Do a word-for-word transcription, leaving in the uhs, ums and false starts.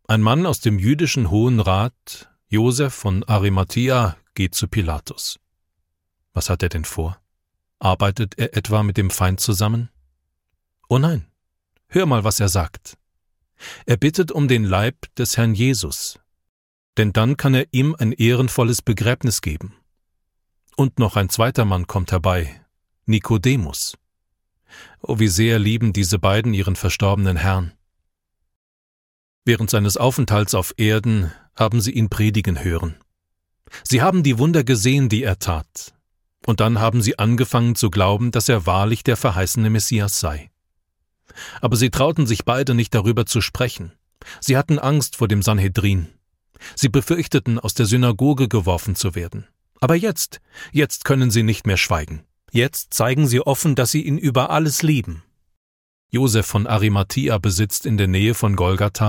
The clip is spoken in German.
Ein Mann aus dem jüdischen Hohen Rat, Josef von Arimathäa, geht zu Pilatus. Was hat er denn vor? Arbeitet er etwa mit dem Feind zusammen? Oh nein, hör mal, was er sagt. Er bittet um den Leib des Herrn Jesus, denn dann kann er ihm ein ehrenvolles Begräbnis geben. Und noch ein zweiter Mann kommt herbei, Nikodemus. Oh, wie sehr lieben diese beiden ihren verstorbenen Herrn. Während seines Aufenthalts auf Erden haben sie ihn predigen hören. Sie haben die Wunder gesehen, die er tat. Und dann haben sie angefangen zu glauben, dass er wahrlich der verheißene Messias sei. Aber sie trauten sich beide nicht darüber zu sprechen. Sie hatten Angst vor dem Sanhedrin. Sie befürchteten, aus der Synagoge geworfen zu werden. Aber jetzt, jetzt können sie nicht mehr schweigen. Jetzt zeigen sie offen, dass sie ihn über alles lieben. Josef von Arimathäa besitzt in der Nähe von Golgatha